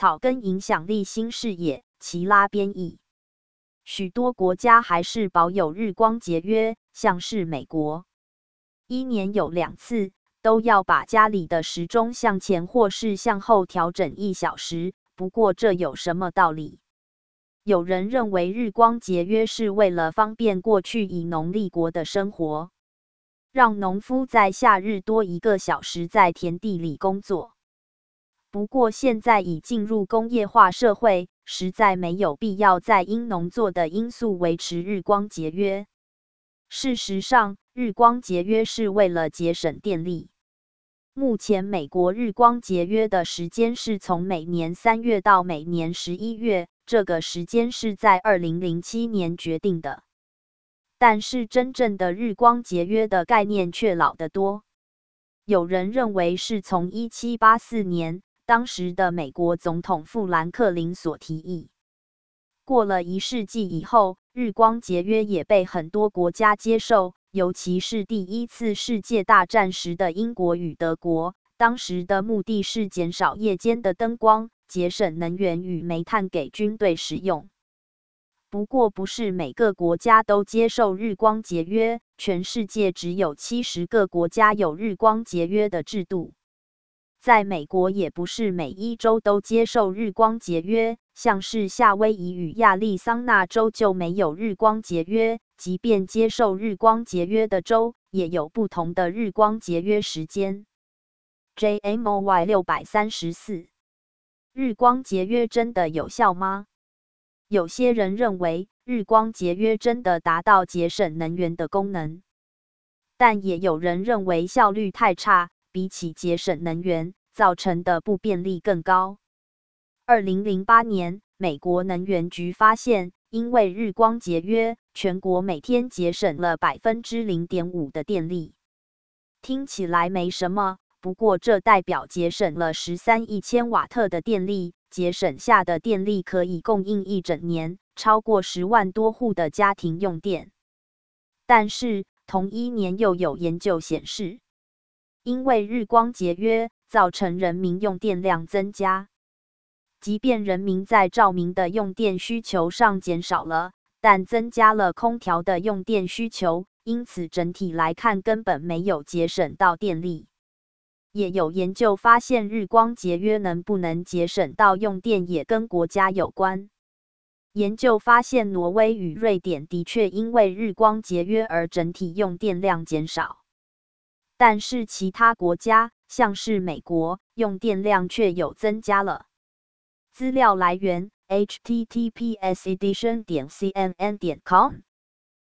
草根影响力新视野，齐拉编译。许多国家还是保有日光节约，像是美国，一年有2次都要把家里的时钟向前或是向后调整1小时。不过这有什么道理？有人认为日光节约是为了方便过去以农立国的生活，让农夫在夏日多1个小时在田地里工作。不过现在已进入工业化社会，实在没有必要再因农作的因素维持日光节约。事实上，日光节约是为了节省电力。目前美国日光节约的时间是从每年3月到每年11月，这个时间是在2007年决定的。但是真正的日光节约的概念却老得多。有人认为是从1784年，当时的美国总统富兰克林所提议。过了1世纪以后，日光节约也被很多国家接受，尤其是第1次世界大战时的英国与德国。当时的目的是减少夜间的灯光，节省能源与煤炭给军队使用。不过不是每个国家都接受日光节约，全世界只有70个国家有日光节约的制度。在美国也不是每一州都接受日光节约，像是夏威夷与亚利桑那州就没有日光节约，即便接受日光节约的州，也有不同的日光节约时间。JMOY 634，日光节约真的有效吗？有些人认为日光节约真的达到节省能源的功能，但也有人认为效率太差，比起节省能源，造成的不便利更高。2008年，美国能源局发现，因为日光节约，全国每天节省了 0.5% 的电力。听起来没什么，不过这代表节省了13亿千瓦特的电力，节省下的电力可以供应1整年，超过10万多户的家庭用电。但是，同一年又有研究显示，因为日光节约，造成人民用电量增加。即便人民在照明的用电需求上减少了，但增加了空调的用电需求，因此整体来看根本没有节省到电力。也有研究发现，日光节约能不能节省到用电也跟国家有关。研究发现，挪威与瑞典的确因为日光节约而整体用电量减少。但是其他国家，像是美国，用电量却有增加了。资料来源 https://cnn.com